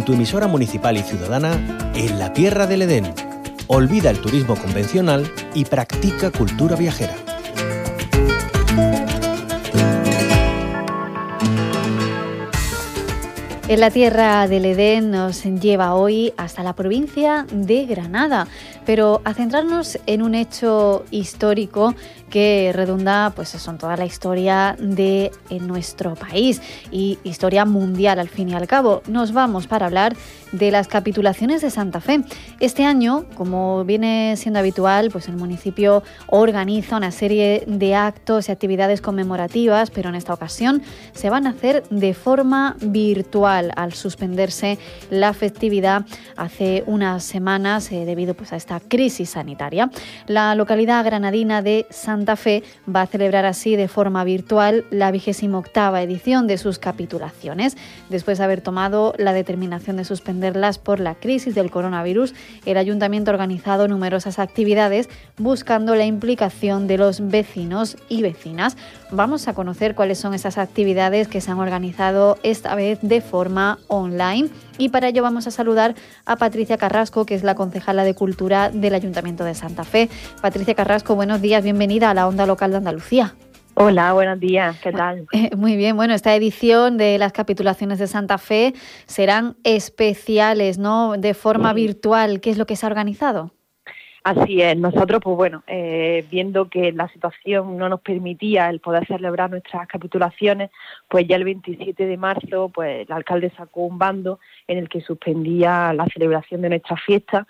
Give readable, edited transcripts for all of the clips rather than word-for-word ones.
tu emisora municipal y ciudadana en la Tierra del Edén. Olvida el turismo convencional y practica cultura viajera. En la Tierra del Edén nos lleva hoy hasta la provincia de Granada, pero a centrarnos en un hecho histórico que redunda pues en toda la historia de nuestro país y historia mundial al fin y al cabo. Nos vamos para hablar de las capitulaciones de Santa Fe. Este año, como viene siendo habitual, pues el municipio organiza una serie de actos y actividades conmemorativas, pero en esta ocasión se van a hacer de forma virtual al suspenderse la festividad hace unas semanas debido pues a esta crisis sanitaria. La localidad granadina de Santa Fe va a celebrar así de forma virtual la 28ª edición de sus capitulaciones. Después de haber tomado la determinación de suspenderlas por la crisis del coronavirus, el ayuntamiento ha organizado numerosas actividades buscando la implicación de los vecinos y vecinas. Vamos a conocer cuáles son esas actividades que se han organizado esta vez de forma online. Y para ello vamos a saludar a Patricia Carrasco, que es la concejala de Cultura del Ayuntamiento de Santa Fe. Patricia Carrasco, buenos días, bienvenida a la Onda Local de Andalucía. Hola, buenos días, ¿qué tal? Muy bien, bueno, esta edición de las capitulaciones de Santa Fe serán especiales, ¿no? De forma virtual. ¿Qué es lo que se ha organizado? Así es, nosotros pues bueno, viendo que la situación no nos permitía el poder celebrar nuestras capitulaciones, pues ya el 27 de marzo pues el alcalde sacó un bando en el que suspendía la celebración de nuestras fiestas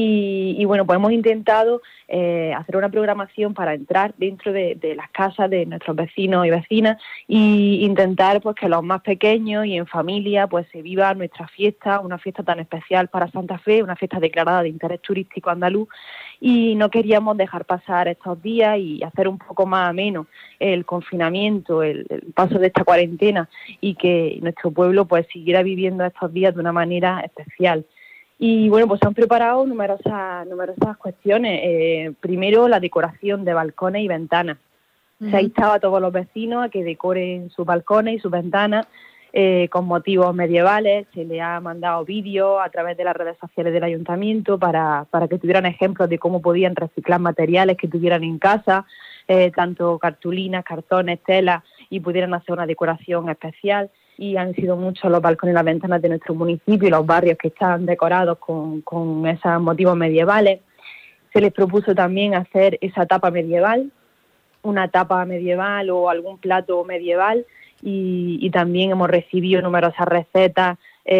y bueno, pues hemos intentado hacer una programación para entrar dentro de las casas de nuestros vecinos y vecinas y intentar pues que los más pequeños y en familia pues se viva nuestra fiesta, una fiesta tan especial para Santa Fe, una fiesta declarada de interés turístico andaluz, y no queríamos dejar pasar estos días y hacer un poco más ameno el confinamiento, el paso de esta cuarentena y que nuestro pueblo pues siguiera viviendo estos días de una manera especial. Y bueno, pues se han preparado numerosas cuestiones. Primero, la decoración de balcones y ventanas. Se ha instado a todos los vecinos a que decoren sus balcones y sus ventanas con motivos medievales. Se les ha mandado vídeos a través de las redes sociales del ayuntamiento para que tuvieran ejemplos de cómo podían reciclar materiales que tuvieran en casa, tanto cartulinas, cartones, telas, y pudieran hacer una decoración especial. Y han sido muchos los balcones y las ventanas de nuestro municipio y los barrios que están decorados con esos motivos medievales. Se les propuso también hacer esa tapa medieval, una tapa medieval o algún plato medieval, y también hemos recibido numerosas recetas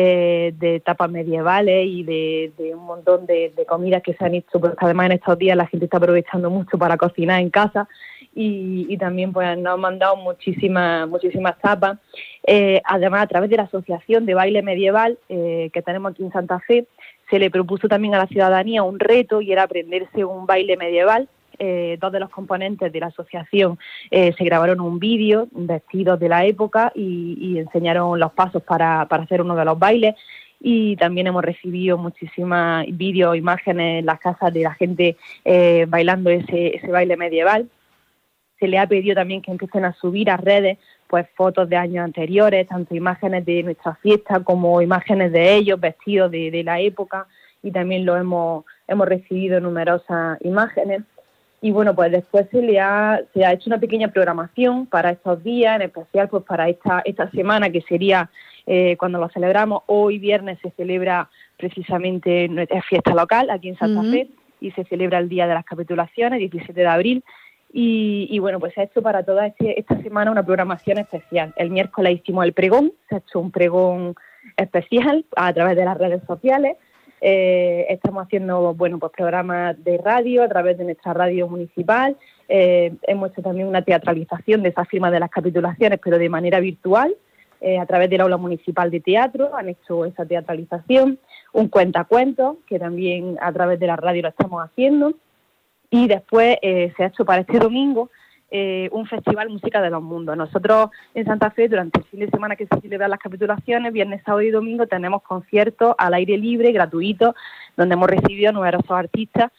de tapas medievales y de un montón de comidas que se han hecho, porque además en estos días la gente está aprovechando mucho para cocinar en casa y también pues nos han mandado muchísimas tapas. Además, a través de la Asociación de Baile Medieval que tenemos aquí en Santa Fe, se le propuso también a la ciudadanía un reto y era aprenderse un baile medieval. Dos de los componentes de la asociación se grabaron un vídeo vestidos de la época y enseñaron los pasos para hacer uno de los bailes, y también hemos recibido muchísimas vídeos, imágenes en las casas de la gente bailando ese baile medieval. Se le ha pedido también que empiecen a subir a redes pues fotos de años anteriores, tanto imágenes de nuestra fiesta como imágenes de ellos vestidos de la época, y también lo hemos recibido numerosas imágenes. Y bueno, pues después se ha hecho una pequeña programación para estos días, en especial pues para esta semana, que sería cuando lo celebramos. Hoy viernes se celebra precisamente nuestra fiesta local aquí en Santa Fe, y se celebra el Día de las Capitulaciones, 17 de abril. Y bueno, pues se ha hecho para toda esta semana una programación especial. El miércoles hicimos el pregón, se ha hecho un pregón especial a través de las redes sociales. Estamos haciendo pues programas de radio a través de nuestra radio municipal. Hemos hecho también una teatralización de esa firma de las capitulaciones, pero de manera virtual, a través del aula municipal de teatro han hecho esa teatralización. Un cuentacuentos, que también a través de la radio lo estamos haciendo. Y después se ha hecho para este domingo un festival Música de los Mundos. Nosotros en Santa Fe, durante el fin de semana que se celebran las capitulaciones, viernes, sábado y domingo, tenemos conciertos al aire libre, gratuitos, donde hemos recibido numerosos artistas,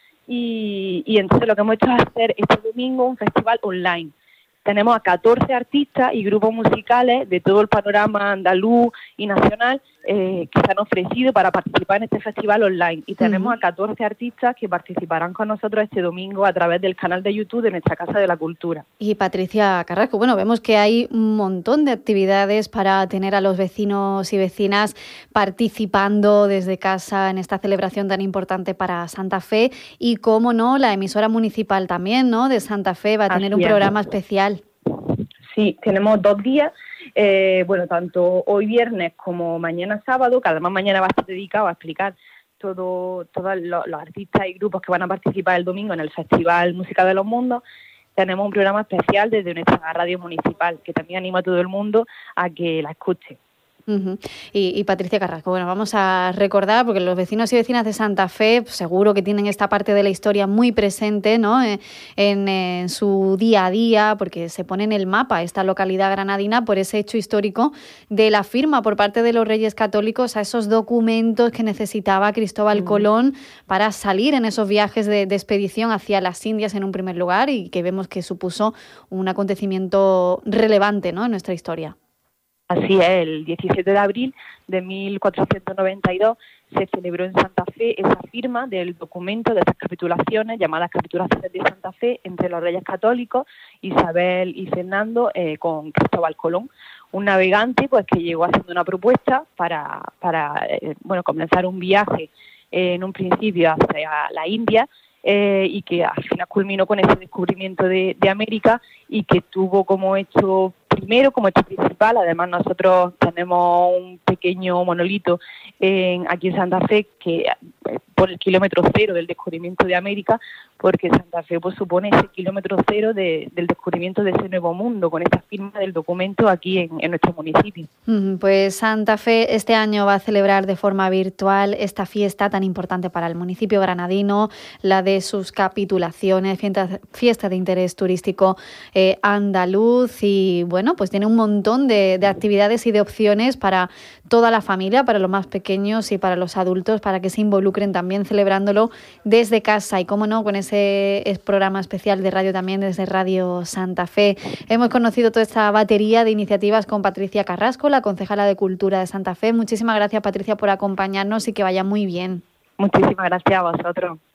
y entonces lo que hemos hecho es hacer este domingo un festival online. Tenemos a 14 artistas y grupos musicales de todo el panorama andaluz y nacional que se han ofrecido para participar en este festival online, y tenemos a 14 artistas que participarán con nosotros este domingo a través del canal de YouTube de nuestra Casa de la Cultura. Y Patricia Carrasco, bueno, vemos que hay un montón de actividades para tener a los vecinos y vecinas participando desde casa en esta celebración tan importante para Santa Fe, y cómo no, la emisora municipal también, ¿no?, de Santa Fe va a tener un programa especial. Sí, tenemos 2 días. Tanto hoy viernes como mañana sábado, que además mañana va a estar dedicado a explicar todos los artistas y grupos que van a participar el domingo en el Festival Música de los Mundos. Tenemos un programa especial desde nuestra radio municipal, que también anima a todo el mundo a que la escuche. Uh-huh. Y Patricia Carrasco, bueno, vamos a recordar, porque los vecinos y vecinas de Santa Fe seguro que tienen esta parte de la historia muy presente, ¿no?, en su día a día, porque se pone en el mapa esta localidad granadina por ese hecho histórico de la firma por parte de los Reyes Católicos a esos documentos que necesitaba Cristóbal Colón para salir en esos viajes de expedición hacia las Indias en un primer lugar, y que vemos que supuso un acontecimiento relevante, ¿no?, en nuestra historia. Así es, el 17 de abril de 1492 se celebró en Santa Fe esa firma del documento de estas capitulaciones, llamadas capitulaciones de Santa Fe, entre los Reyes Católicos, Isabel y Fernando, con Cristóbal Colón, un navegante pues que llegó haciendo una propuesta para comenzar un viaje en un principio hacia la India, y que al final culminó con ese descubrimiento de América, y que tuvo como hecho principal. Además, nosotros tenemos un pequeño monolito aquí en Santa Fe que por el kilómetro cero del descubrimiento de América, porque Santa Fe pues supone ese kilómetro cero del descubrimiento de ese nuevo mundo, con esta firma del documento aquí en nuestro municipio. Pues Santa Fe este año va a celebrar de forma virtual esta fiesta tan importante para el municipio granadino, la de sus capitulaciones, fiesta de interés turístico andaluz, y bueno, pues tiene un montón de actividades y de opciones para toda la familia, para los más pequeños y para los adultos, para que se involucren también celebrándolo desde casa, y cómo no, con ese programa especial de radio también desde Radio Santa Fe. Hemos conocido toda esta batería de iniciativas con Patricia Carrasco, la concejala de Cultura de Santa Fe. Muchísimas gracias, Patricia, por acompañarnos, y que vaya muy bien. Muchísimas gracias a vosotros.